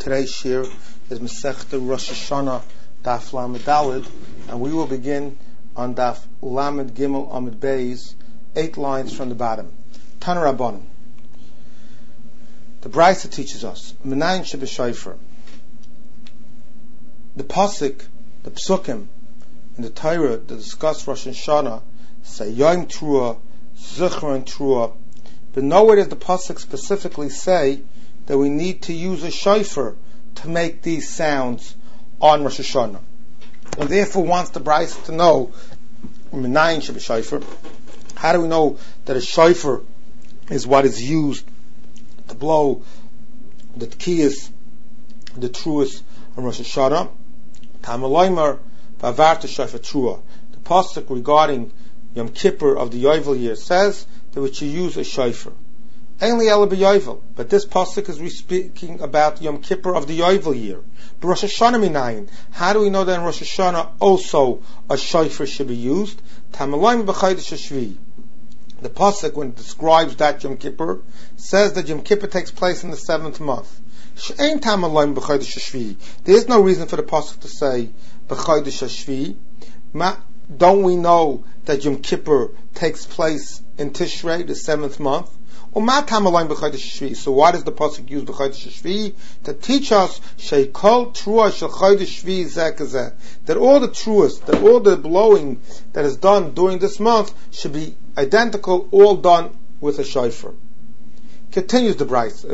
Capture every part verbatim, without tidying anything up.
Today's shir is Masechta Rosh Hashanah Daf Lamed Daled, and we will begin on Daf Lamed Gimel Amud Beis, eight lines from the bottom. Tana Rabbanan. The Brisa teaches us Menayin Shebeshayfer. The pasuk, the psukim in the Torah that discuss Rosh Hashanah say Yom Trua, Zichron Trua, but nowhere does the pasuk specifically say that we need to use a shofar to make these sounds on Rosh Hashanah. And therefore wants the Brisa to know, Menayin Shebeshayfer, how do we know that a shofar is what is used to blow the tkiyas, the truas on Rosh Hashanah? Tamaloimer Vavarta Shofar Trua. The pasuk regarding Yom Kippur of the Yovel year says that we should use a shofar. Only Ela b'Yovel, but this pasuk is speaking about Yom Kippur of the Yovel year. But Rosh Hashanah minayin, how do we know that in Rosh Hashanah also a shofar should be used? Tamaloim b'Chodesh Shvi. The pasuk, when it describes that Yom Kippur, says that Yom Kippur takes place in the seventh month. She'ein tamaloim b'Chodesh Shvi. There is no reason for the pasuk to say b'Chodesh Shvi. Don't we know that Yom Kippur takes place in Tishrei, the seventh month? So why does the pasuk use b'Chodesh Shvi? To teach us sheikol trua shel Chodesh Shvi zeh kazeh, that all the truas, that all the blowing that is done during this month should be identical, all done with a shofar. Continues the Brisa,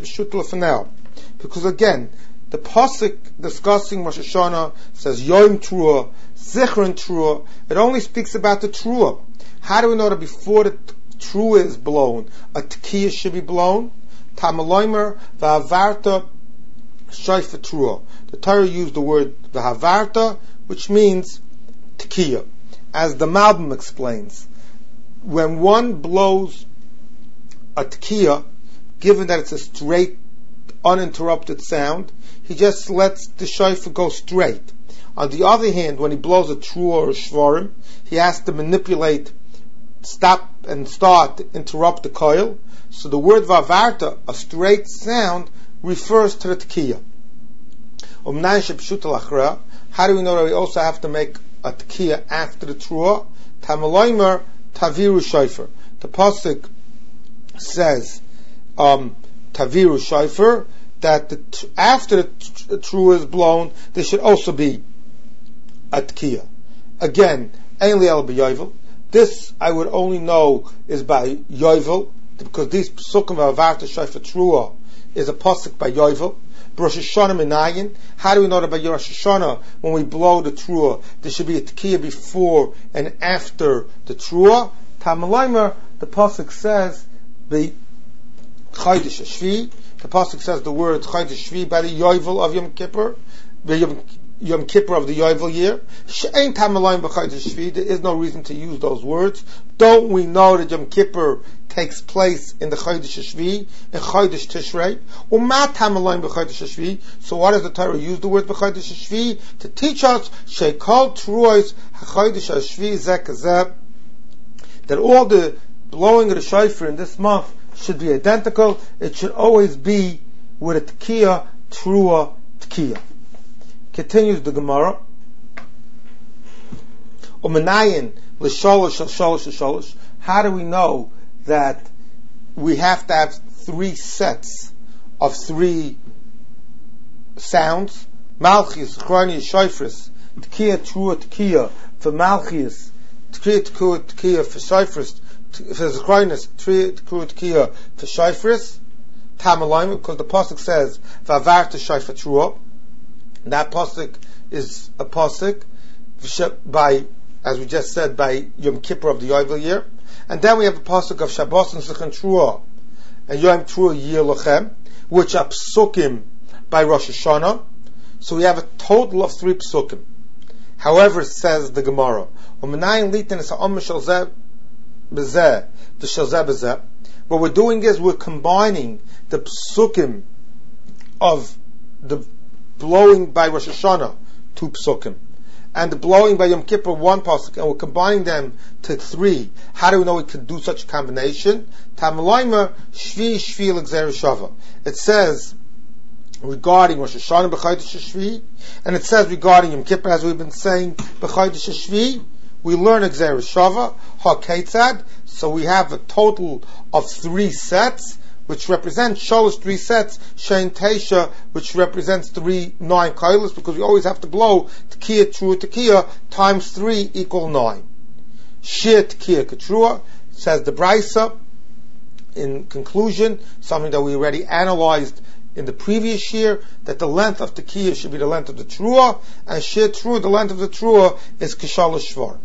because again, the pasuk discussing Rosh Hashanah says Yom Trua, Zichron Trua. It only speaks about the Trua. How do we know that before the Trua is blown, a Tkiyah should be blown? Tamaloimer v'havarta shofar Trua. The Torah used the word v'havarta, which means Tkiyah. As the Malbim explains, when one blows a Tkiyah, given that it's a straight, uninterrupted sound, he just lets the shofar go straight. On the other hand, when he blows a Trua or a Shvarim, he has to manipulate, stop and start to interrupt the coil. So the word Vavarta, a straight sound, refers to the Tkiyah. How do we know that we also have to make a Tkiyah after the Trua? Tamaloimer Taviru Shofar. The pasuk says um, Taviru Shofar, that the, after the Trua is blown, there should also be a Tkiyah. Again, Ein El b'Yovel. This I would only know is by Yovel, because these Psukim Vavarta Shofar Trua is a pasuk by Yovel. Rosh Hashanah Menayin, how do we know that by Rosh Hashanah, when we blow the Trua, there should be a Tkiyah before and after the Trua? Tamaloimer, the pasuk says the Chodesh Shvi. The pasuk says the word Chodesh Shvi by the Yovel of Yom Kippur, the Yom, Yom Kippur of the Yovel year. She'ein tamaloim b'Chodesh Shvi. There is no reason to use those words. Don't we know that Yom Kippur takes place in the Chodesh Shvi, in Chodesh Tishrei? Uma tamaloim b'Chodesh Shvi. So why does the Torah use the word b'Chodesh Shvi? To teach us sheikol truos haChodesh Shvi zeh kazeh, that all the blowing of the shofar in this month should be identical. It should always be with a Tkiyah, Trua, Tkiyah. Continues the Gemara. Umenayin l'sholosh sholosh sholosh. How do we know that we have to have three sets of three sounds? Malchus, Chronius, Shofris, Tkiyah, Trua, Tkiyah for Malchus, Tkiyah, Trua, Tkiyah for Shofris, for Zechrinus, Tkiyah, Trua, Tkiyah for Shofris. Tamaloim, because the pasuk says Vavarta Shofar Trua. That pasuk is a pasuk by, as we just said, by Yom Kippur of the Yovel year. And then we have a pasuk of Shabbos and Zichron Trua and Yom Trua Yir Lochem, which are psukim by Rosh Hashanah. So we have a total of three psukim. However, it says the Gemara, what we're doing is we're combining the psukim of the blowing by Rosh Hashanah, two psukim, and the blowing by Yom Kippur, one pasuk, and we're combining them to three. How do we know we can do such a combination? Tamaloimer shvi shvi l'gzer shava. It says regarding Rosh Hashanah b'Chodesh Shvi, and it says regarding Yom Kippur, as we've been saying, b'Chodesh Shvi, we learn Gzeira Shava, HaKetzad, so we have a total of three sets, which represent Sholosh three sets, Shein Teisha, which represents three nine kailas, because we always have to blow Tekiah, Trua, Tekiah, times three equal nine. Shir Tekiah Ketrua, says the Brisa, in conclusion, something that we already analyzed in the previous year, that the length of Tekiah should be the length of the Trua, and Shir Trua, the length of the Trua, is Kishalosh Shvar.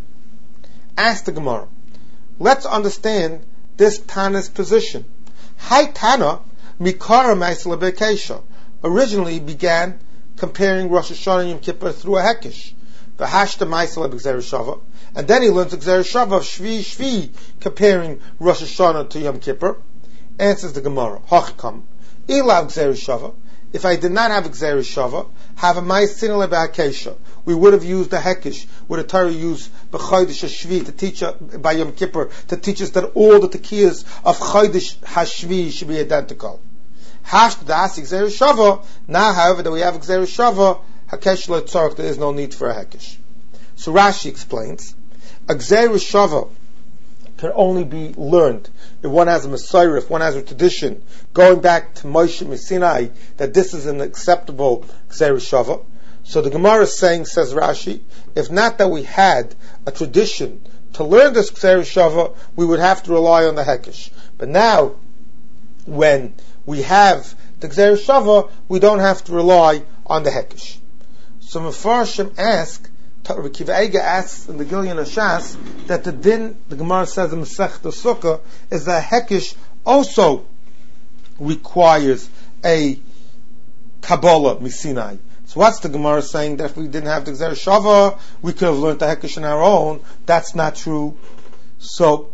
Ask the Gemara, let's understand this Tana's position. Hai Tana, Mikara Ma'aseh Lebekesha, originally began comparing Rosh Hashanah and Yom Kippur through a Hekesh. V'hashta Ma'aseh Lebekzeira Shava, and then he learns Gzeira Shava of Shvi Shvi, comparing Rosh Hashanah to Yom Kippur. Answers the Gemara, Hachkam, Ilav Gzeira Shava, if I did not have a Gzeira Shava, have a Ma'aseh Lebekesha, we would have used the Hekesh, would the Torah use B'Chodesh Hashvi to teach us, by Yom Kippur, to teach us that all the Tekiyas of Chodesh Hashvi should be identical. Hash Das Gzeira Shava, now however that we have Gzeira Shava, Hakesh Lo Tzarech, there is no need for a Hekesh. So Rashi explains, a Gzeira Shava can only be learned if one has a Messiah, if one has a tradition, going back to Moshe Sinai, that this is an acceptable Gzeira Shava. So the Gemara is saying, says Rashi, if not that we had a tradition to learn this Gzeira Shava, we would have to rely on the Hekesh. But now, when we have the Gzeira Shava, we don't have to rely on the Hekesh. So Mefarshim ask, Rabbi Akiva Eiger asks in the Gilyon Hashas, that the din, the Gemara says in Masechta Sukkah, is that Hekesh also requires a Kabbalah Misinai. So what's the Gemara saying, that if we didn't have the Gzeira Shava, we could have learned the Hekesh on our own? That's not true. So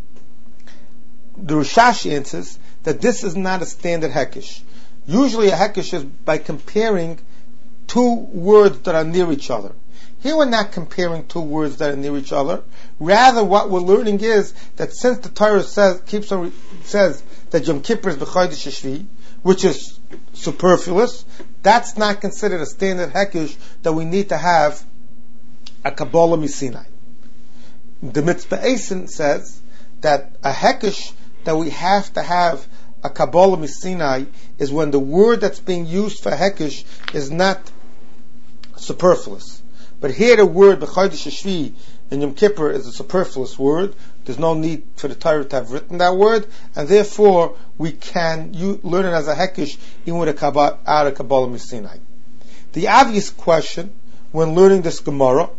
the Rishash answers that this is not a standard Hekesh. Usually a Hekesh is by comparing two words that are near each other. Here we're not comparing two words that are near each other. Rather, what we're learning is that since the Torah says, keeps on, says that Yom Kippur is B'Chodesh Shvi, which is superfluous, that's not considered a standard Hekesh that we need to have a Kabbalah Misinai. The Mitzvah Eisen says that a Hekesh that we have to have a Kabbalah Misinai is when the word that's being used for Hekesh is not superfluous. But here the word B'Chodesh Shvi in Yom Kippur is a superfluous word. There's no need for the Torah to have written that word, and therefore we can you, learn it as a Hekesh even with a Kabbalah, out of Kabbalah Misinai. The obvious question when learning this Gemara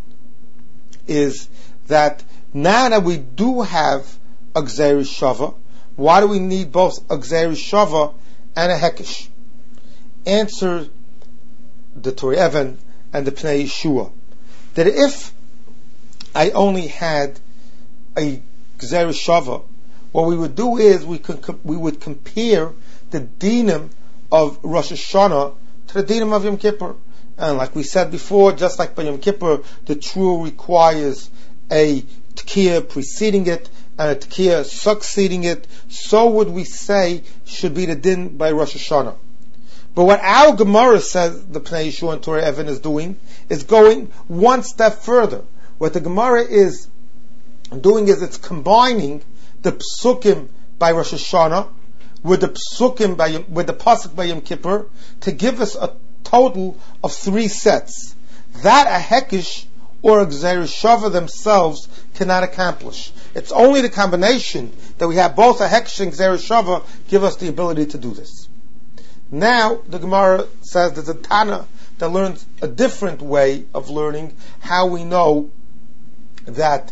is that now that we do have a Gzeira Shava, why do we need both a Gzeira Shava and a Hekesh? Answer the Torah Evan and the Pnei Yeshua, that if I only had a Gzeira Shava, what we would do is we could we would compare the dinim of Rosh Hashanah to the dinim of Yom Kippur. And like we said before, just like by Yom Kippur, the Trua requires a Tekiah preceding it and a Tekiah succeeding it, so would we say should be the din by Rosh Hashanah. But what our Gemara says the Pnei Yeshua and Torah Evan is doing is going one step further. What the Gemara is doing is it's combining the Psukim by Rosh Hashanah with the Psukim by with the Pasuk by Yom Kippur to give us a total of three sets. That a Hekesh or a Gzeira Shava themselves cannot accomplish. It's only the combination that we have both a Hekesh and Gzeira Shava give us the ability to do this. Now, the Gemara says there's a Tana that learns a different way of learning how we know that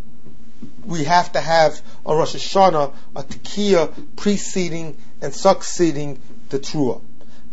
we have to have on Rosh Hashanah a Tekiah preceding and succeeding the Trua. He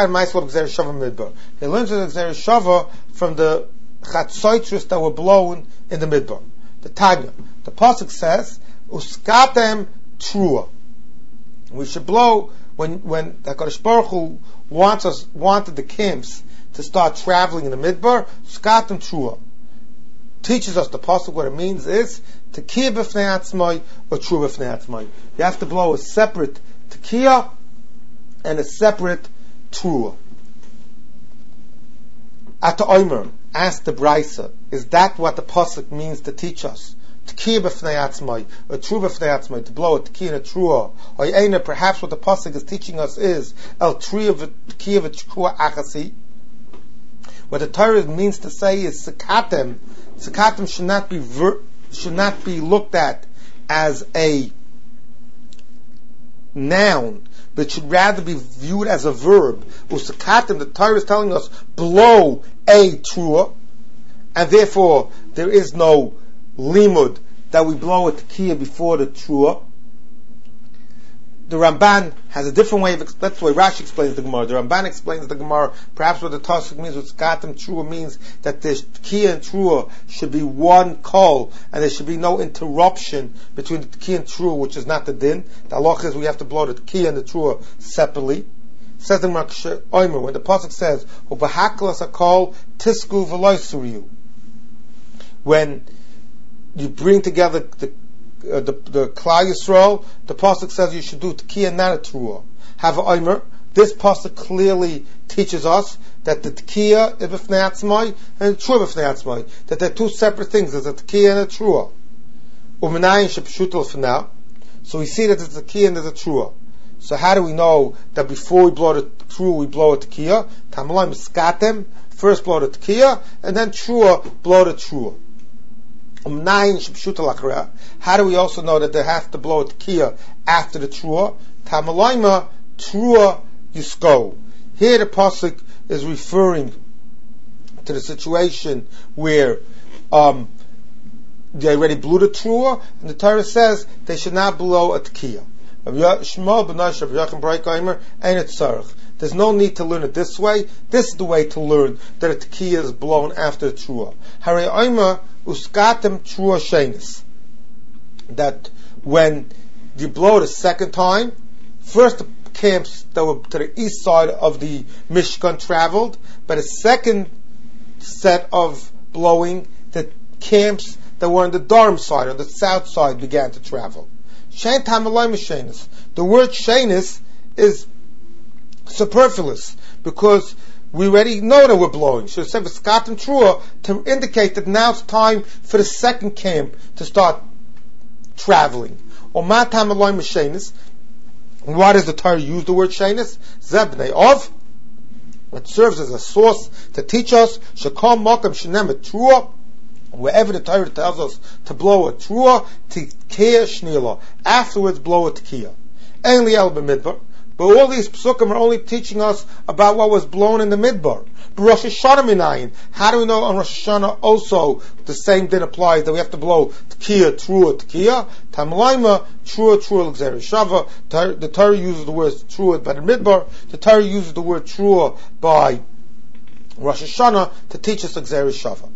learns the Gzeira Shava from the Chatzoitris that were blown in the Midbar. The Tanya, the Pasuk says, Uskatem Trua. We should blow when when HaKadosh Baruch Hu wants us wanted the camps to start traveling in the Midbar. Uskatem Trua teaches us the Pasuk. What it means is Tekiah b'fnei atzmai or Trua b'fnei atzmai. You have to blow a separate Tekiah and a separate Trua. At the Omer, asked the Brisa, is that what the pasuk means to teach us? T'kiya b'fnei atzmai, a trua b'fnei atzmai, to blow a t'kiya and a trua. Or Eina, perhaps what the pasuk is teaching us is el t'kiya v'trua achasi. What the Torah means to say is sekatem. Sekatem should not be ver, should not be looked at as a noun, but should rather be viewed as a verb. Usakatim, the Torah is telling us, blow a trua, and therefore there is no limud that we blow a tekiah before the trua. The Ramban has a different way of, that's the way Rashi explains the Gemara. The Ramban explains the Gemara, perhaps what the Tosfos means with Skatim Trua means that the Tekiah and Trua should be one kol, and there should be no interruption between the Tekiah and Trua, which is not the din. The halach is we have to blow the Tekiah and the Trua separately. It says in Rashi Omer, when the Pasuk says, Ubahaklas akol tisku v'loisuriyu, when you bring together the Uh, the, the Klal Yisrael, the pasuk says you should do Tekiah, not a Trua. Have a Omer. This pasuk clearly teaches us that the Tekiah is b'fnei atzmai and the Trua b'fnei atzmai. That they're two separate things. There's a Tekiah and a Trua. U'minayin shepshutel f'nau. So we see that there's a Tekiah and there's a Trua. So how do we know that before we blow the Trua, we blow a Tekiah? Tamalayim skatem. First blow the Tekiah, and then Trua, blow the Trua. How do we also know that they have to blow a tekiah after the trua? Tamalayma trua yisko. Here the pasuk is referring to the situation where um, they already blew the trua, and the Torah says they should not blow a tekiah. There's no need to learn it this way. This is the way to learn that a tekiah is blown after the trua. Harei oima uskatem trua shenis. That when you blow the second time, first the camps that were to the east side of the Mishkan traveled, but a second set of blowing, the camps that were on the Durham side, on the south side, began to travel. Shein tamalai mishenis. The word shenis is superfluous because we already know that we're blowing. Should have said v'skatim trua to indicate that now it's time for the second camp to start traveling. Or ma tamalai mishenis. Why does the Torah use the word shenis? Zebnei of. It serves as a source to teach us shekol makam shenem trua. Wherever the Torah tells us to blow a trua, tekiah shnila. Afterwards, blow a tekiah. Only el b'midbar. But all these psukim are only teaching us about what was blown in the midbar. But Rosh Hashanah minayin. How do we know on Rosh Hashanah also the same din applies that we have to blow tekiah, trua, tekiah? Tamalayma, trua, trua, l'gzera shava. The Torah uses the word trua by the midbar. The Torah uses the word trua by Rosh Hashanah to teach us l'gzera shava.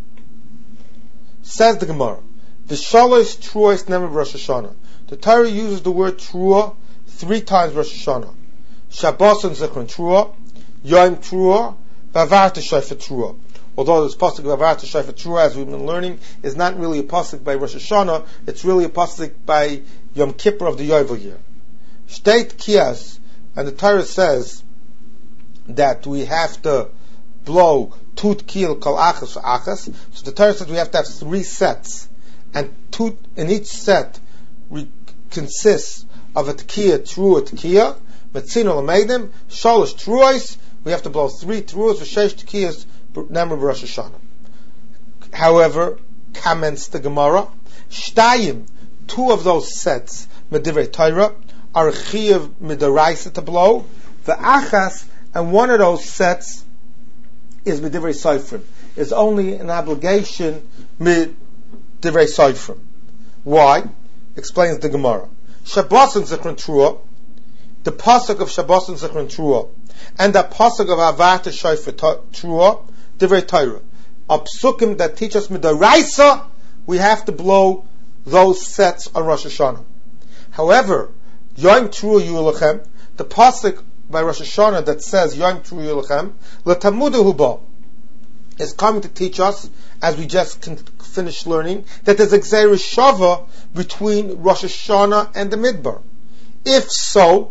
Says the Gemara, V'shalosh truos never Rosh Hashanah. The Torah uses the word trua three times Rosh Hashanah. Shabbos and Zichron trua, Yom trua, V'avarta shayfa trua. Although this pasuk of V'avarta shayfa trua, as we've been learning, is not really a pasuk by Rosh Hashanah, it's really a pasuk by Yom Kippur of the Yovel year. Shteit kiyas, and the Torah says that we have to blow tut kil kol achas achas. So the Torah says we have to have three sets, and tut in each set re- consists of a tekiah, trua, tekiah, metzino l'meidim, shalosh truos. We have to blow three truos v'sheish tekiyas number of Rosh Hashanah. However, comments the Gemara, shtayim, two of those sets medivrei Torah are a chiyav midaraisa to blow, the achas, and one of those sets is Midivrei Seifrim. Is only an obligation Midivrei Seifrim. Why? Explains the Gemara. Shabbos and Zichron Trua, the pasuk of Shabbos and Zichron Trua, and the pasuk of Avarta Shayfa Trua, Divrei Torah, are psukim that teach us Midaraisa, we have to blow those sets on Rosh Hashanah. However, Yom Trua Yulachem, the pasuk by Rosh Hashanah that says Yom Trua Yulachem, L'tamudu Huba, is coming to teach us, as we just con- finished learning, that there's a Gzeira Shava between Rosh Hashanah and the Midbar. If so,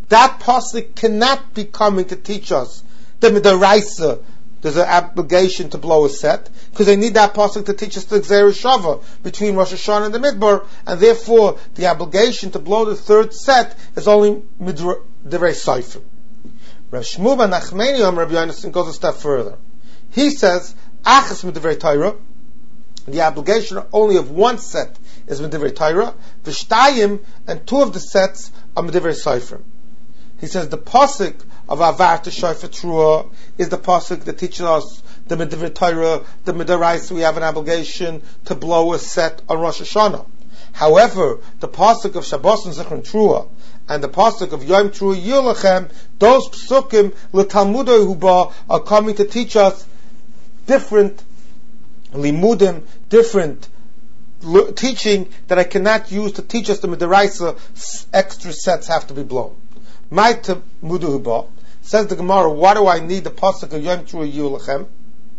that pasuk cannot be coming to teach us the midaraisa. There's an obligation to blow a set, because they need that pasuk to teach us the Gzeira Shava between Rosh Hashanah and the Midbar, and therefore the obligation to blow the third set is only Midrash Seifim. Rav Shmuel ben Nachmani Amar Rabbi Yonasan goes a step further. He says, Achas Midrash Torah, the obligation only of one set is Midrash Torah, V'shtayim, and two of the sets are Midrash Seifim. He says the pasuk of Avarta Shofar Trua is the pasuk that teaches us the Midrash Torah, the Midaraisa. We have an obligation to blow a set on Rosh Hashanah. However, the pasuk of Shabbos and Zichron Trua and the pasuk of Yom Trua Yulachem, those psukim l'Talmudei Huba are coming to teach us different limudim, different l- teaching that I cannot use to teach us the Midaraisa. Extra sets have to be blown. My Talmudei Huba says the Gemara, why do I need the pasuk of Yom Trua Yulachem?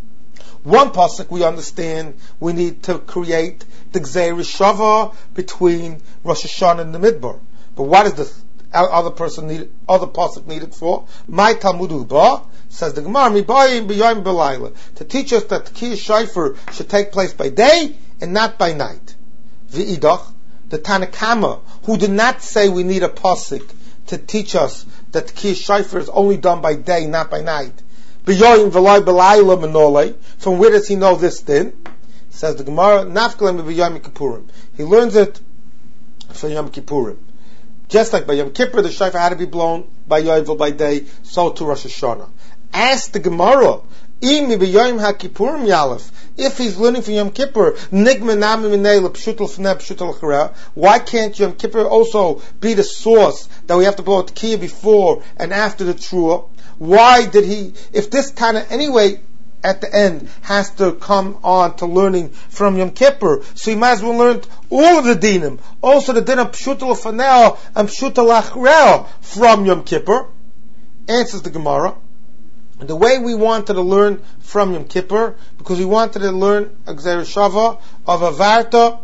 One pasuk we understand we need to create the Gzeira Shava between Rosh Hashanah and the Midbar. But what is the other person need, other pasuk needed for? My Talmudei Huba says the Gemara, Mibayim b'yom b'layla, to teach us that Tekiyah Shofar should take place by day and not by night. V'idach, the Tanakama, who did not say we need a pasuk to teach us that Tekiyah Shofar is only done by day, not by night. B'yoyim v'loy b'layla menole. From where does he know this then? Says the Gemara, Nafkalem b'yom Kippurim. He learns it for Yom Kippurim. Just like by Yom Kippur, the Shofar had to be blown by Yovel by day, so to Rosh Hashanah. Ask the Gemara, Imi b'yom HaKippurim Yalef, if he's learning from Yom Kippur, Nigma Nami Minei L'Pshutel Fnei Pshutel L'Chera, why can't Yom Kippur also be the source that we have to blow Tekiyah before and after the Trua? Why did he, if this Tana anyway at the end has to come on to learning from Yom Kippur, so he might as well learn all of the dinim, also the din of Pshutel L'Fanei and Pshutel L'Chera from Yom Kippur? Answers the Gemara, the way we wanted to learn from Yom Kippur, because we wanted to learn a Gzeira Shava of Avarta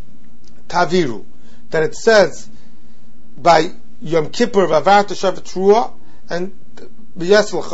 Taviru, that it says by Yom Kippur of Avarta Shava Trua and those were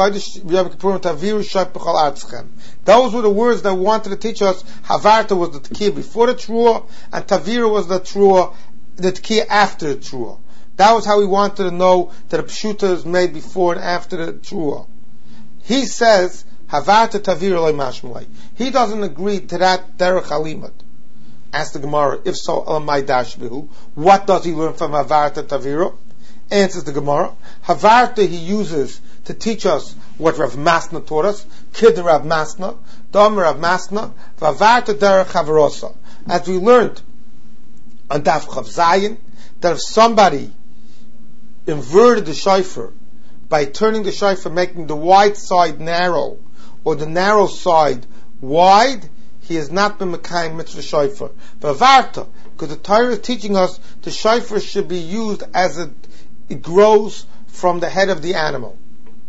the words that wanted to teach us. Havarta was the Tekiyah before the Trua, and Taviru was the Trua, the Tekiyah after the Trua. That was how we wanted to know that a Pshuta is made before and after the Trua. He says, Havarta Taviru loy mashmalei. He doesn't agree to that derech halimat. Ask the Gemara, if so, elamai dash bihu. What does he learn from Havarta Taviru? Answers the Gemara, Havarta he uses to teach us what Rav Masna taught us, Kid Rav Masna, Dom Rav Masna, Vavarta derech Havarosa. As we learned on Daf Chav Zayin, that if somebody inverted the shofar by turning the shofar, making the wide side narrow, or the narrow side wide, he has not been Mekayim mitzvah shofar. Vavarta, because the Torah is teaching us the shofar should be used as it, it grows from the head of the animal.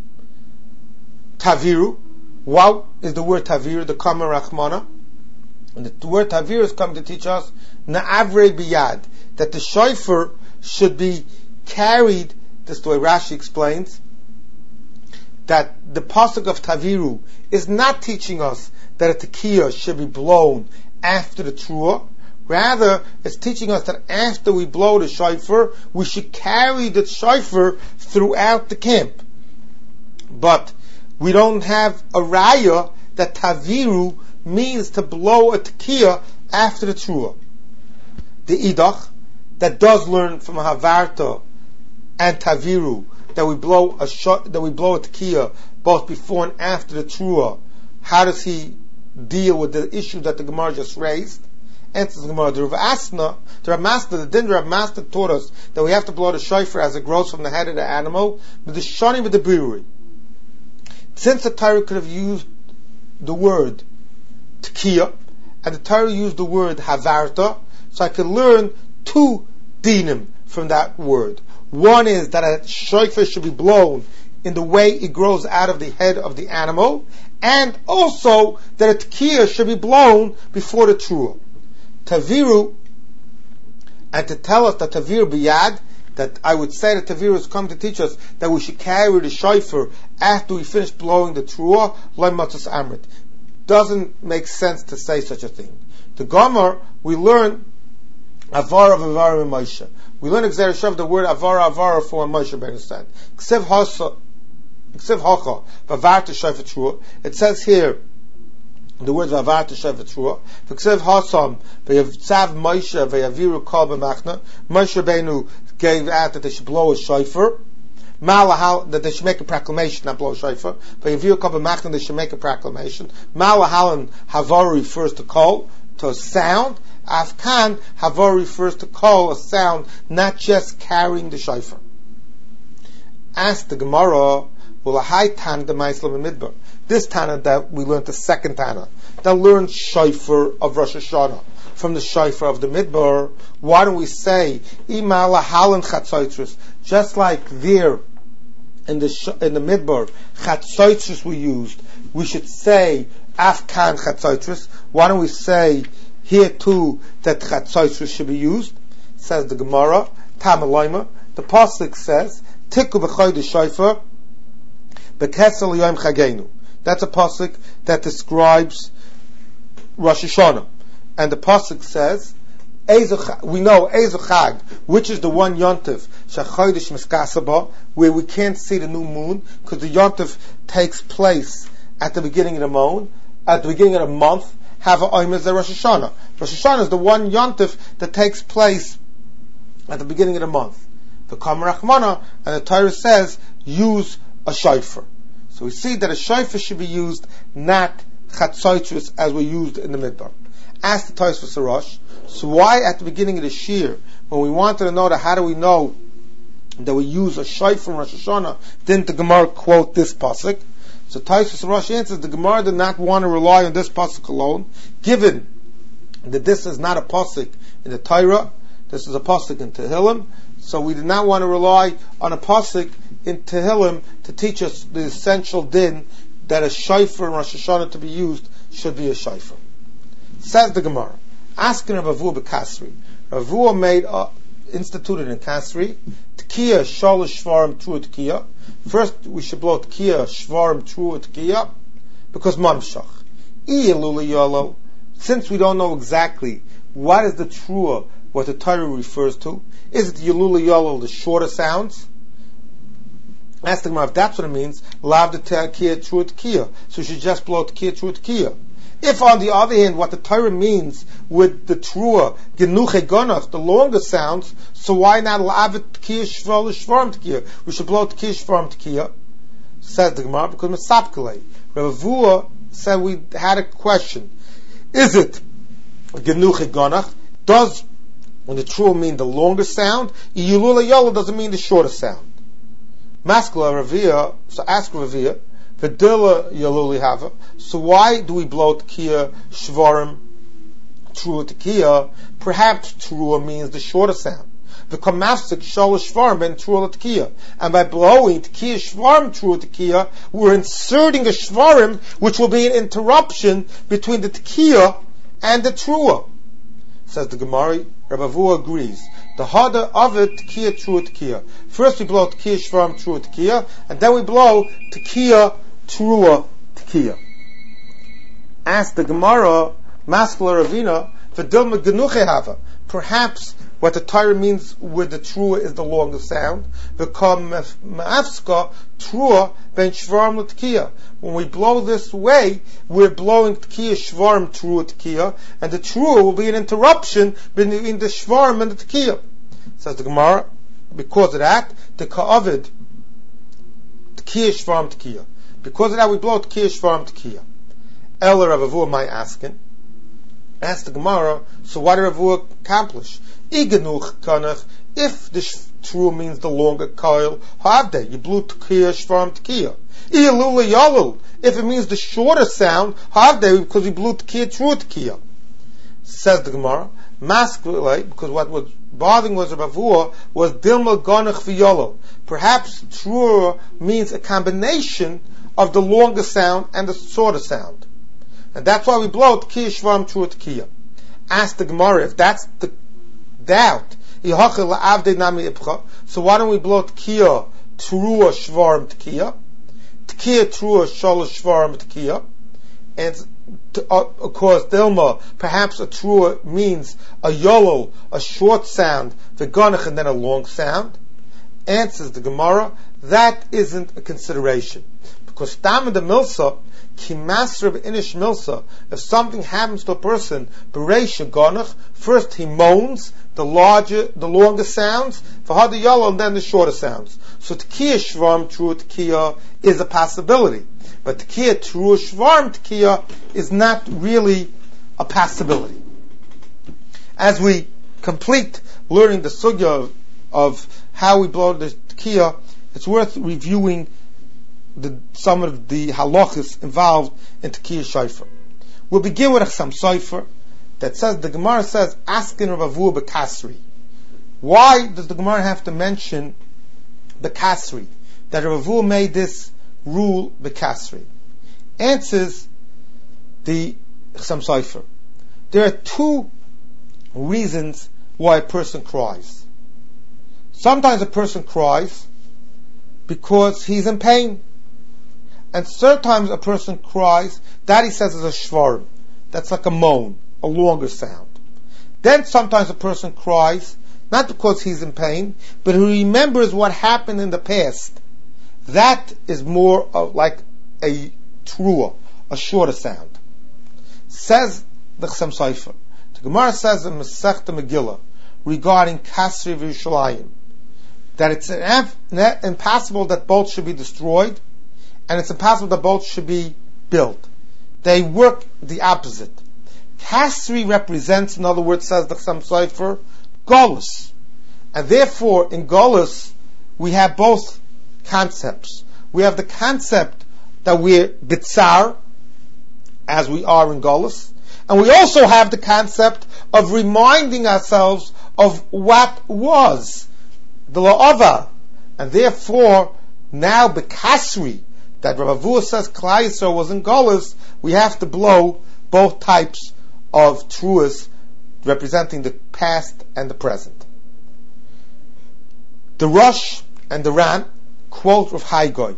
Taviru, what is the word Taviru, the Kama Rachmana? And the word Taviru is coming to teach us Na'avrei biyad, that the shofar should be carried. This is the way Rashi explains, that the pasuk of Taviru is not teaching us that a Tekiyah should be blown after the Trua. Rather, it's teaching us that after we blow the shofar, we should carry the shofar throughout the camp. But we don't have a raya that Taviru means to blow a Tekiyah after the Trua. The Idach, that does learn from Havarta and Taviru, that we blow a sh- that we blow a Tekiyah both before and after the Trua. How does he deal with the issue that the Gemara just raised? Answers the Gemara, the Rav Asna, the Rav Master, the Din Rav Master taught us that we have to blow the shofar as it grows from the head of the animal, but the shani with the birui. Since the Torah could have used the word Tekiyah, and the Torah used the word Havarta, so I could learn two dinim from that word. One is that a shofar should be blown in the way it grows out of the head of the animal, and also that a Tekiyah should be blown before the Trua. Taviru, and to tell us that Taviru biyad, that I would say that Tavira has come to teach us that we should carry the shofar after we finish blowing the truah, loy matzos amrit. Doesn't make sense to say such a thing. The Gomer, we learn Avar of Avar and Moshe. We learn Xer the word Avar Avar for Moshe Ben Hussein. Ksev Hasa, Ksev Hacha, Vavar to Shofar Truah. It says here the words Vavar to Shofar Truah. Ksev Hasam, Vayavtzav Moshe, Vayaviru Kol B'machna. Moshe Rabbeinu gave out that they should blow a shofar. Malahal, that they should make a proclamation, not blow a shofar. Vayaviru Kol B'machna, they should make a proclamation. Malahal and Havar refers to kol, to a sound. Afkan, Havar refers to kol, a sound, not just carrying the shofar. Ask the Gemara, well, a high Tana the Ma'aseh Midbar. This Tana that we learned, the second Tana, that learned shofar of Rosh Hashanah from the shofar of the Midbar. Why don't we say Ima lahalan chatzoitrus? Just like there in the in the Midbar, chatzoitrus we used. We should say Afkan chatzoitrus. Why don't we say here too that chatzoitrus should be used? Says the Gemara, Tamalayma. The pasuk says Tiku b'chodesh shofar b'kesel yom chagenu. That's a pasuk that describes Rosh Hashanah, and the pasuk says, we know Ezo Chag, which is the one yontif shachodesh miskasaba, where we can't see the new moon because the yontif takes place at the beginning of the moon, at the beginning of the month. Have a oimez the Rosh Hashanah. Rosh Hashanah is the one yontif that takes place at the beginning of the month. The Kamar Rachmana, and the Torah says use a shofar. So we see that a shofar should be used, not chatzoitrus as we used in the Midbar. Ask the Torah for Sarash. So why at the beginning of the Shir, when we wanted to know that, how do we know that we use a shofar from Rosh Hashanah, didn't the Gemara quote this pasuk? So Taisvus Rosh answers, the Gemara did not want to rely on this pasuk alone, given that this is not a pasuk in the Torah, this is a pasuk in Tehillim, so we did not want to rely on a pasuk in Tehillim to teach us the essential din that a shofar in Rosh Hashanah to be used should be a shofar. Says the Gemara, asking Rav Avuah b'Kasri. Rav Avuah made uh, instituted in Kasri Tkiya Shalosh Shvarim True Tkiya. First, we should blow Tkiya Shvarim True Tkiya because Mamshach. Iyelula Yolo. Since we don't know exactly what is the trua, what the Torah refers to, is it Yelula Yolo, the shorter sounds? Ask the Gemara if that's what it means. Lav the Tkiya True Tkiya. So we should just blow Tkiya True Tkiya. If, on the other hand, what the Torah means with the trua, genuche gonach, the longer sounds, so why not lavet tkiya shvar shvarm tkiya? We should blow tkiya shvarm tkiya. Says the Gemara, because Mesapkele. Rav Avuah said we had a question. Is it genuche gonach? Does, when the trua mean the longer sound, yulula yolo doesn't mean the shorter sound. Maskala Ravia, so ask Ravia, Vedilla Yaluli Hava. So why do we blow Tkiya Shvarim Trua Tkiya? Perhaps Trua means the shorter sound. The Kamafsik Shalosh Shvarim ben Trua Tkiya. And by blowing Tkiya Shvarim Trua Tkiya, we're inserting a Shvarim which will be an interruption between the Tkiya and the Trua. Says the Gemara, Rav Avuah agrees. The harder of it, Tkiya Trua Tkiya. First we blow Tkiya Shvarim Trua Tkiya, and then we blow Tkiya Trua Tkiya. Ask the Gemara, Maskala Ravina, for Dilma Genuche Hava. Perhaps what the Torah means with the Trua is the longer sound. V'kam Ma'afska Trua ben Shvarim Tkiya. When we blow this way, we're blowing Tkiya Shvarim Trua Tkiya, and the Trua will be an interruption between the Shvarim and the Tkiya. Says the Gemara, because of that, the Ka'avid Tkiya Shvarim Tkiya. Because of that, we blow Tkiya Shvarim Tkiya. Ela Rav Avuah my asking. Ask the Gemara, so what did Rav Avuah accomplish? Iganuch kanach, if the true means the longer coil, havde, you blew Tkiya Shvarim Tkiya. Iyalula Yalul, if it means the shorter sound, havde, because we blew Tkiya True Tkiya. Says the Gemara, maskele, because what was bothering was Rav Avuah was Dilma Ganach V'Yalul. Perhaps true means a combination of the longer sound and the shorter sound. And that's why we blow Tkiya Shvarim Trua Tkiya. Ask the Gemara if that's the doubt, So why don't we blow Tkiya Trua Shvarim Tkiya? Tkiya Trua Shalosh Shvarim Tkiya. And to, uh, of course, Dilma, perhaps a Trua means a Yolo, a short sound, the Ganach, and then a long sound. Answers the Gemara, that isn't a consideration. Because Tam the Milsa, Kimasrib Inish Milsa, if something happens to a person, Bereisha Ganach, first he moans, the larger, the longer sounds, Fahad Yolo, and then the shorter sounds. So Tkiya Shvarim Trua Tkiya is a possibility. But Tkiya Trua Shvarim Tkiya is not really a possibility. As we complete learning the sugya of, of how we blow the Tkiya, it's worth reviewing the, some of the halachas involved in Tkiya Shofar. We'll begin with a Chassam Sofer that says, the Gemara says, Askin Rav Avua B'Kasri. Why does the Gemara have to mention the Kasri? That Rav Avua made this rule B'Kasri. Answers the Chassam Sofer. There are two reasons why a person cries. Sometimes a person cries because he's in pain. And sometimes a person cries, that he says is a shvarim. That's like a moan, a longer sound. Then sometimes a person cries, not because he's in pain, but he remembers what happened in the past. That is more of like a trua, a shorter sound. Says the Chassam Sofer. The Gemara says in Masechta Megillah regarding Kasri v'Yushalayim that it's impossible that both should be destroyed, and it's impossible that both should be built. They work the opposite. Kasri represents, in other words, says the Chassam Sofer, Golus. And therefore, in Golus, we have both concepts. We have the concept that we're bitzar, as we are in Golus, and we also have the concept of reminding ourselves of what was, the la'ava. And therefore, now B'Kasri, that Rav Avua says Klal Yisrael was in Golus, we have to blow both types of truas representing the past and the present. The Rosh and the Ran quote Rav Haigoy,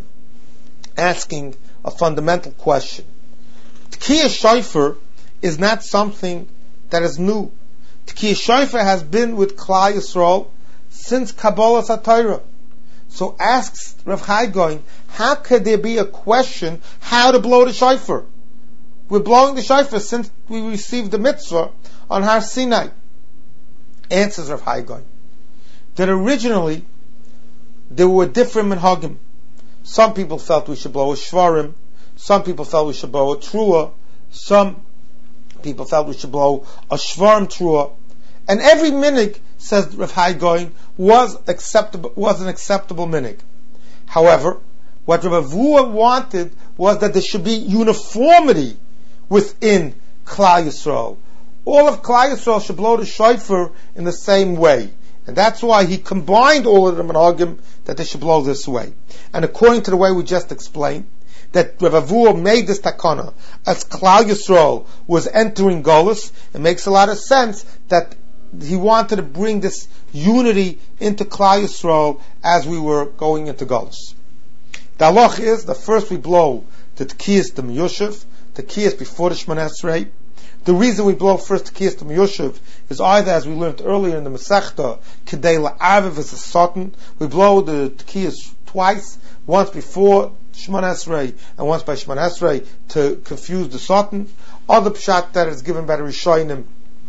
asking a fundamental question. Tkiya Shofar is not something that is new. Tkiya Shofar has been with Klal Yisrael since Kabbalah Satira. So asks Rav Haigoy, how could there be a question how to blow the shofar? We're blowing the shofar since we received the mitzvah on Har Sinai. Answers Rav Haigoy that originally there were different minhagim. Some people felt we should blow a shvarim. Some people felt we should blow a trua. Some people felt we should blow a shvarim trua. And every minig, says Rav Haigoy, was acceptable, was an acceptable minig. However, what Rav Avua wanted was that there should be uniformity within Klal Yisrael. All of Klal Yisrael should blow the shofar in the same way. And that's why he combined all of the minhagim that they should blow this way. And according to the way we just explained, that Rav Avua made this takana as Klal Yisrael was entering Golus, it makes a lot of sense that he wanted to bring this unity into Klal Yisrael as we were going into Golus. The halach is that first we blow the Tkiyas the Miyushav, the Tkiyas before the Shemona Esrei. The reason we blow first Tkiyas the Miyushav is either, as we learned earlier in the Masechta, Kedei La'aviv is a Satan. We blow the Tkiyas twice, once before Shemona Esrei and once by Shemona Esrei to confuse the Satan. Other pshat that is given by the Rishonim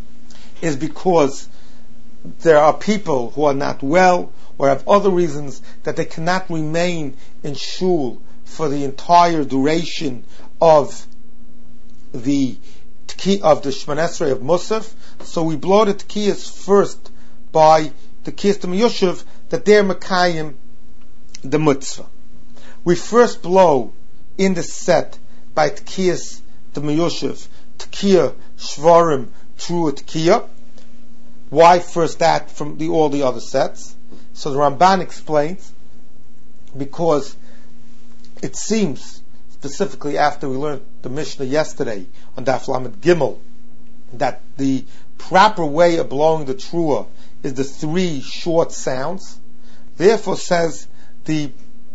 is because there are people who are not well or have other reasons that they cannot remain in shul for the entire duration of the of the Shemona Esrei of Musaf. So we blow the Tkiyas first by the Tkiyas to Miyushav, that they're Makayim the mitzvah. We first blow in the set by Tkiyas the Miyushav, Tkiya Shvarim Trua Tkiya. Why first that from the, all the other sets? So the Ramban explains, because it seems, specifically after we learned the Mishnah yesterday on Daf Lamed Gimel, that the proper way of blowing the trua is the three short sounds. Therefore, says the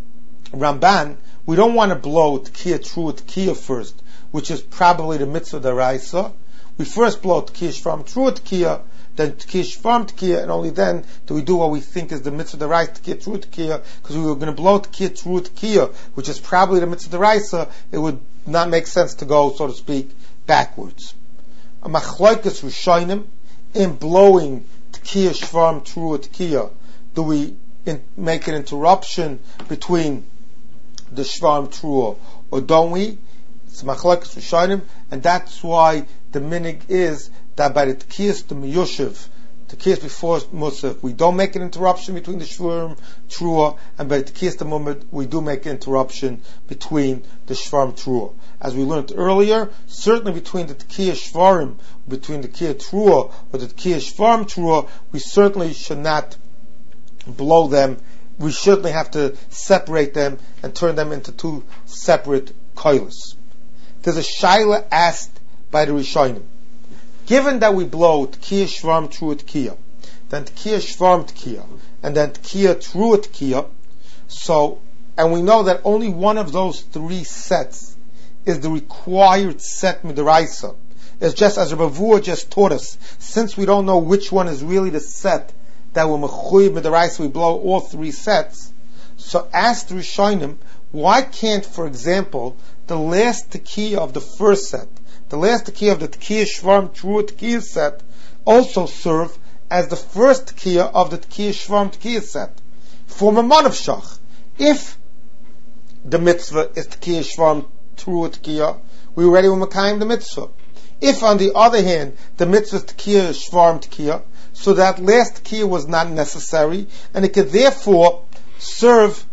Ramban, we don't want to blow Tekiah Trua Tekiah first, which is probably the mitzvah deraisa. We first blow Tekiah Shvarim Trua Tekiah, then Tekiah Shvarim Tekiah, and only then do we do what we think is the mitzvah deraisa Tekiah Trua Tekiah, because we were going to blow Tekiah Trua Tekiah, which is probably the mitzvah deraisa. It would not make sense to go, so to speak, backwards. A machloikas rishonim in blowing Tekiah Shvarim Trua Tekiah, do we in, make an interruption between the Shvarim Trua, or don't we? It's machloikas rishonim, and that's why the minig is that by the Tekiyas the Miyushiv, Tekiyas before Musaf, we don't make an interruption between the Shvarim Trua, and by the Tekiyas the Mumad, we do make an interruption between the Shvarim Trua. As we learned earlier, certainly between the Tekiah Shvarim, between the Tekiah Trua or the Tekiah Shvarim Trua, we certainly should not blow them. We certainly have to separate them and turn them into two separate koilas. There's a shaila asked by the Rishonim. Given that we blow Tekiah Shvarim Trua Tekiah, then Tekiah Shvarim Tekiah, and then Tekiah Trua Tekiah, so, and we know that only one of those three sets is the required set midaraisa. It's just as Rebbe Vua just taught us, since we don't know which one is really the set that we're mechuyev midaraisa, we blow all three sets. So ask the Rishonim, why can't, for example, the last Tekiah of the first set, the last Tekiah of the Tekiah Shvarim Trua Tekiah set, also serve as the first Tekiah of the Tekiah Shvarim Tekiah set? For Mammon of Shach, if the mitzvah is Tekiah Shvarim Trua Tekiah, we already were Mekayim the mitzvah. If, on the other hand, the mitzvah is Tekiah Shvarim Tekiah, so that last Tekiah was not necessary, and it could therefore serve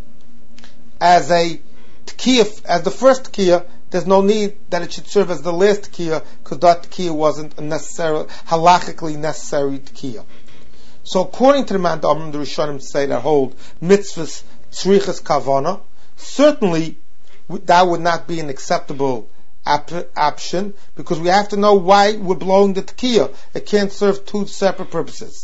as a Tekiah, as the first Tekiah. There's no need that it should serve as the last Tekiah, because that Tekiah wasn't a necessary, halachically necessary Tekiah. So according to the Mandamim, the Rishonim say that hold mitzvahs tzrichas kavana, certainly that would not be an acceptable op- option, because we have to know why we're blowing the Tekiah. It can't serve two separate purposes.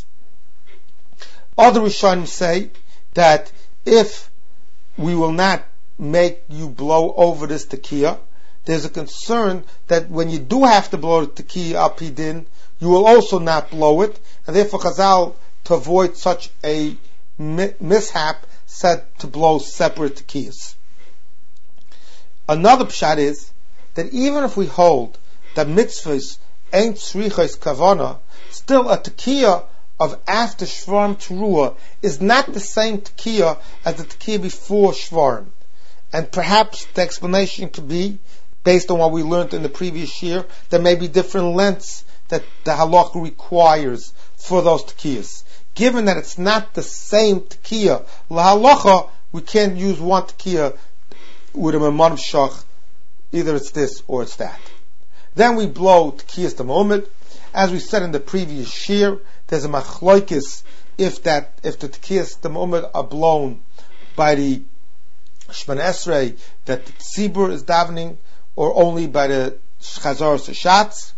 Other Rishonim say that if we will not make you blow over this Tekiah, there's a concern that when you do have to blow the Tekiah al pi din, you will also not blow it, and therefore Chazal, to avoid such a mi- mishap, said to blow separate Tekiyas. Another pshat is that even if we hold that mitzvahs ain't tzrichos kavana, still a Tekiah of after Shvarim Teruah is not the same Tekiah as the Tekiah before Shvarim. And perhaps the explanation could be, based on what we learned in the previous year, there may be different lengths that the halacha requires for those tekiyas. Given that it's not the same tekiya, la halacha, we can't use one tekiya with a mamon shach. Either it's this or it's that. Then we blow tekiyas the moment. As we said in the previous year, there's a machloikis if that if the tekiyas the moment are blown by the Shemon Esrei, that the tzibur is davening, or only by the Chazar Sashatz,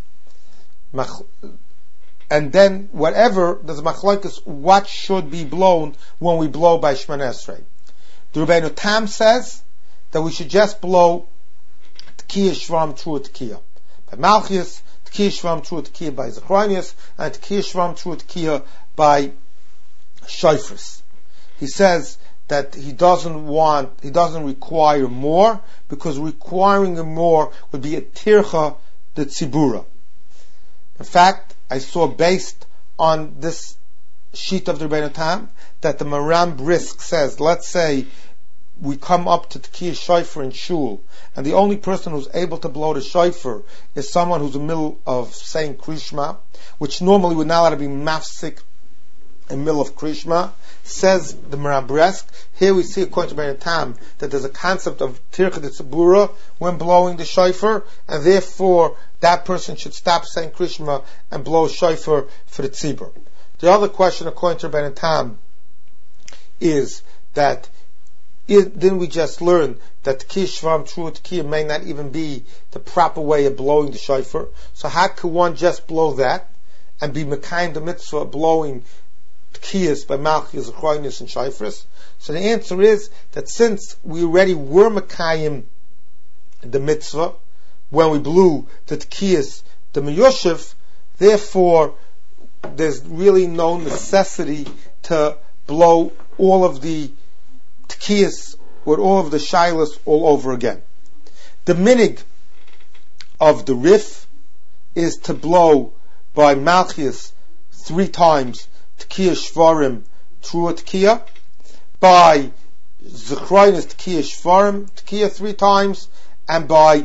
and then whatever, there's a machlokas, what should be blown when we blow by Shemon Esrei. The Rebbeinu Tam says that we should just blow Tekiah Shvarim Trua Tekiah by Malchias, Tekiah Shvarim Trua Tekiah by Zechronius, and Tekiah Shvarim Trua Tekiah by Shofris. He says that he doesn't want, he doesn't require more, because requiring more would be a tircha the tzibura. In fact, I saw based on this sheet of the Rebbeinu Tam that the Maram Brisk says, let's say we come up to Tekiah Shofar in Shul, and the only person who's able to blow the Shofar is someone who's in the middle of saying Krishma, which normally would not allow to be mafsik in the middle of Krishma. Says the Maram Brisk, here we see according to Rebbeinu Tam that there's a concept of tircha de tzibura when blowing the shofar, and therefore that person should stop saying Krishma and blow shofar for the tzibur. The other question according to Rebbeinu Tam is that didn't we just learn that Tekiya Shvarim Trua Tekiya may not even be the proper way of blowing the shofar? So how could one just blow that and be mekayim the mitzvah of blowing Tekiyas by Malchus, Achronis, and Shofars? So the answer is that since we already were mekayim the mitzvah when we blew the Tekiyas, the Meyushiv, therefore there's really no necessity to blow all of the Tekiyas with all of the Shilas all over again. The minig of the Rif is to blow by Malchus three times Tekiya Shvarim Trua Tekiya, by Zechroinus Tekiya Shvarim Tekiya three times, and by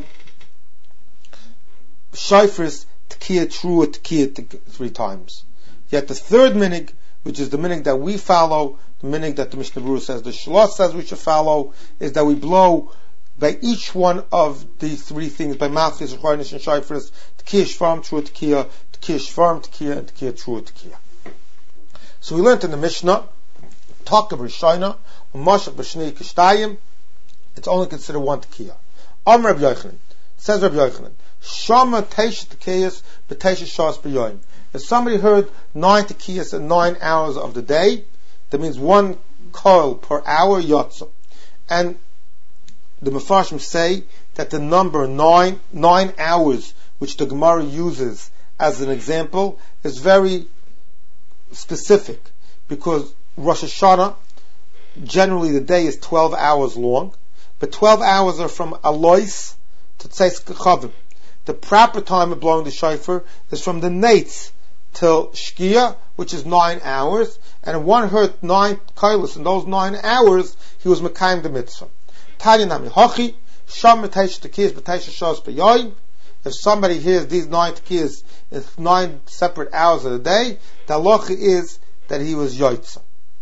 Shofars Tekiya Trua Tekiya three times. Yet the third minig, which is the minig that we follow, the minig that the Mishnah Berurah says, the Shlosh says we should follow, is that we blow by each one of these three things, by Malchus, Zechroinus, and Shofars, Tekiya Shvarim Trua Tekiya, Tekiya Shvarim Tekiya, and Tekiya Trua Tekiya. So we learned in the Mishnah, Taka B'Rishayna, Umashach B'Shnei Kishtayim, it's only considered one Tekiya. Am Rabbi Yochanan, says Rabbi Yochanan, Shama Teisha Tekiyas B'Teisha Shas B'Yoyim. If somebody heard nine Tekiyas in nine hours of the day, that means one coil per hour, Yotza. And the Mefarshim say that the number nine, nine hours, which the Gemara uses as an example, is very specific, because Rosh Hashanah, generally the day is twelve hours long, but twelve hours are from Alois to Tzeis Kechavim. The proper time of blowing the shofar is from the Nates till Shkia, which is nine hours, and if one heard nine kailas in those nine hours, he was Mekayim the mitzvah. Tanya Nami Hachi, Sham Meteish Tekiyas B'Teisha Shas B'Yoyim. If somebody hears these nine Tekiyas in nine separate hours of the day, the halacha is that he was Yoitza.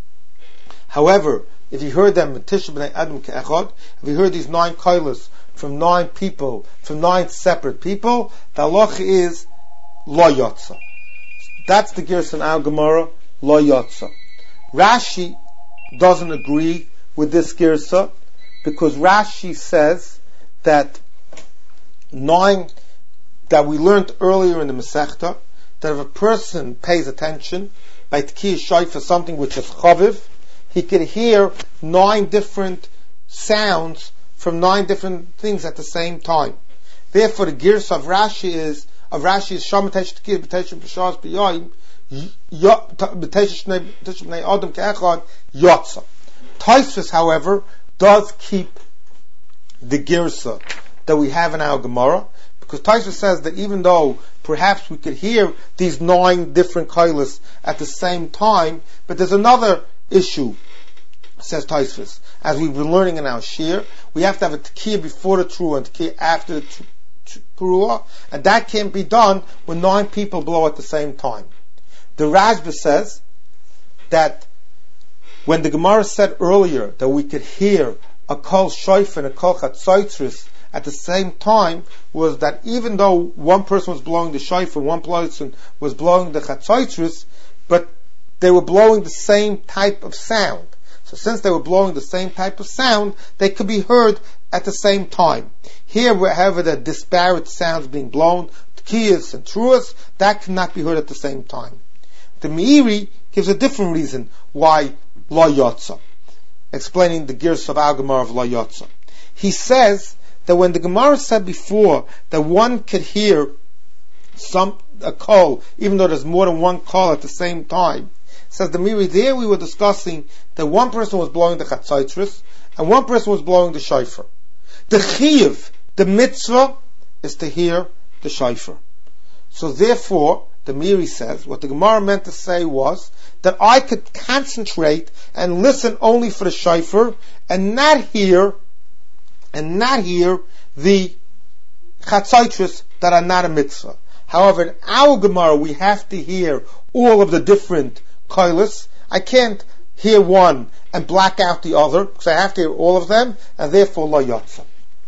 However, if he heard them Tisha B'nei Adam Ke'echad, if he heard these nine kailas from nine people, from nine separate people, the halacha is Lo Yotza. That's the Gerson Al Gemara, Lo Yotza. Rashi doesn't agree with this Gersa, because Rashi says that nine, that we learned earlier in the Masechta, that if a person pays attention by Tekiya Shofar, something which is Chaviv, he can hear nine different sounds from nine different things at the same time. Therefore, the Gersa of Rashi is of Rashi is Shamatesh Tekiya B'Teisha B'Shas B'Yoyim B'Teisha B'nei Adam Ke'echad Yotza. Tosfos, however, does keep the Gersa that we have in our Gemara, because Tosfos says that even though perhaps we could hear these nine different kailas at the same time, but there's another issue, says Tosfos. As we've been learning in our Shir, we have to have a Tekiya before the Trua and Tekiya after the Trua, and that can't be done when nine people blow at the same time. The Rashba says that when the Gemara said earlier that we could hear a kol shofar and a kol chatzotzris at the same time, was that even though one person was blowing the shofar, one person was blowing the chatzotzris, but they were blowing the same type of sound. So since they were blowing the same type of sound, they could be heard at the same time. Here, wherever the disparate sounds being blown, Tekiyas and Truas, that cannot be heard at the same time. The Meiri gives a different reason why Lo Yotza, explaining the Gersa of Al Gemara of Lo Yotza. He says that when the Gemara said before that one could hear some a call, even though there's more than one call at the same time, says the Meiri, there we were discussing that one person was blowing the chatzotzris and one person was blowing the shofar. The chiyuv, the mitzvah, is to hear the shofar. So therefore, the Meiri says, what the Gemara meant to say was that I could concentrate and listen only for the shofar and not hear, and not hear the chatzotzris that are not a mitzvah. However, in our Gemara, we have to hear all of the different kailas. I can't hear one and black out the other, because I have to hear all of them, and therefore Lo Yotza.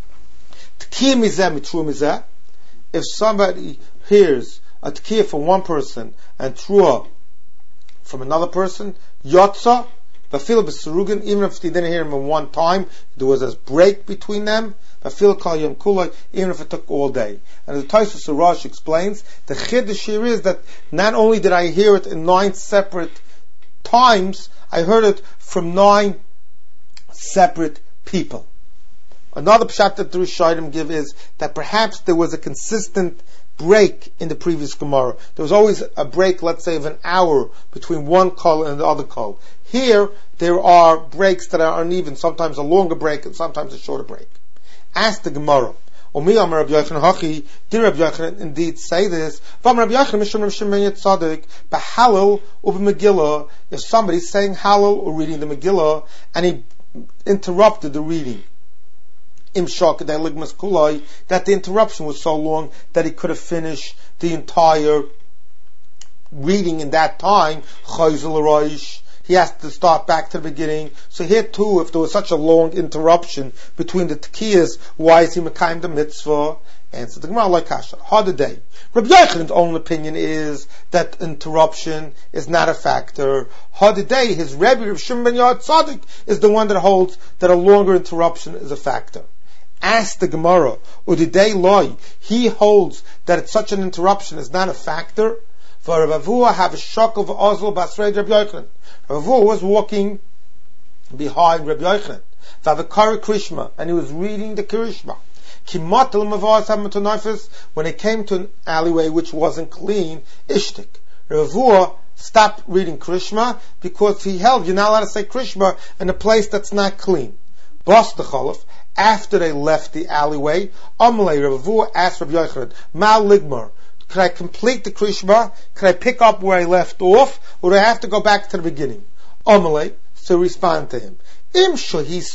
Tekiya mizeh mitruah mizeh. If somebody hears a tekiya from one person and truah from another person, Yotza Vafil b'surugin, even if he didn't hear him in one time, there was a break between them. Vafil kol yom kulay, even if it took all day. And the Tosfos Rosh explains, the chiddush here is that not only did I hear it in nine separate times, I heard it from nine separate people. Another pshat that the Rishonim give is that perhaps there was a consistent break in the previous Gemara. There was always a break, let's say, of an hour between one kol and the other kol. Here, there are breaks that are uneven, sometimes a longer break and sometimes a shorter break. Ask the Gemara. Omi Amar Rabbi Yochanan Hachi, did Rabbi Yochanan indeed say this? Vam Rabbi Yochanan Mishum Rav Shimon Yitzadik, B'Halal Uv Megillah, if somebody's saying Halal or reading the Megillah, and he interrupted the reading, that the interruption was so long that he could have finished the entire reading in that time, he has to start back to the beginning. So here too, if there was such a long interruption between the tekiyas, why is he mekayim the mitzvah? Answer the Gemara like Kasha. Hadaday. Rabbi Yochanan's own opinion is that interruption is not a factor. Hadaday, his Rebbe Rav Shimon ben Yochai Tzaddik is the one that holds that a longer interruption is a factor. Ask the Gemara, Udidei loy, he holds that it's such an interruption is not a factor. For Rav Avua have a shock of Ozl Basrei Rabbi Yochanan. Rav Avua was walking behind Rabbi Yochanan. Vavakari Krishma, and he was reading the Krishma. When it came to an alleyway which wasn't clean, Ishtik. Rav Avua stopped reading Krishma because he held you're not allowed to say Krishma in a place that's not clean. Bas the Cholov, after they left the alleyway, Amalei Rav Avua asked Rabbi Yochanan, Ma Ligmar, could I complete the Krishma? Could I pick up where I left off? Or do I have to go back to the beginning? Amalei, so respond to him. If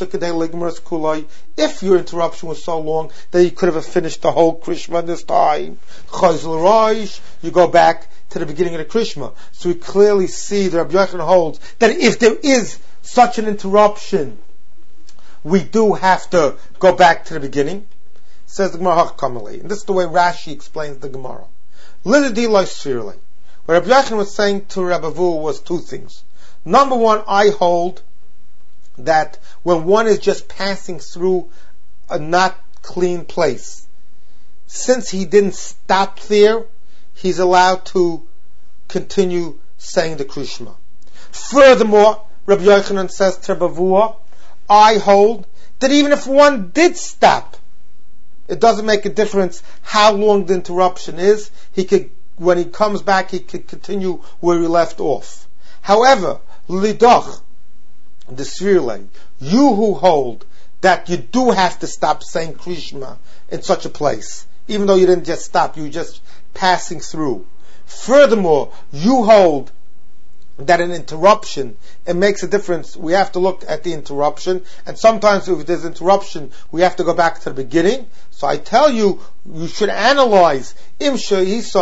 your interruption was so long that you could have finished the whole Krishma this time, you go back to the beginning of the Krishma. So we clearly see that Rabbi Yochanan holds that if there is such an interruption, we do have to go back to the beginning. Says the Gemara, and this is the way Rashi explains the Gemara. What Rabbi Yochanan was saying to Rabbi Avua was two things. Number one, I hold that when one is just passing through a not clean place, since he didn't stop there, he's allowed to continue saying the Krishma. Furthermore, Rabbi Yochanan says to Rabbi Avua, I hold that even if one did stop, it doesn't make a difference how long the interruption is. He could, when he comes back, he could continue where he left off. However, lidach, the Svirle, you who hold that you do have to stop saying Krishma in such a place, even though you didn't just stop, you were just passing through. Furthermore, you hold that an interruption, it makes a difference. We have to look at the interruption, and sometimes if there's interruption, we have to go back to the beginning. So I tell you, you should analyze if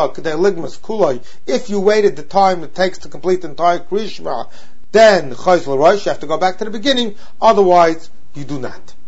you waited the time it takes to complete the entire Krishma, then you have to go back to the beginning, otherwise you do not.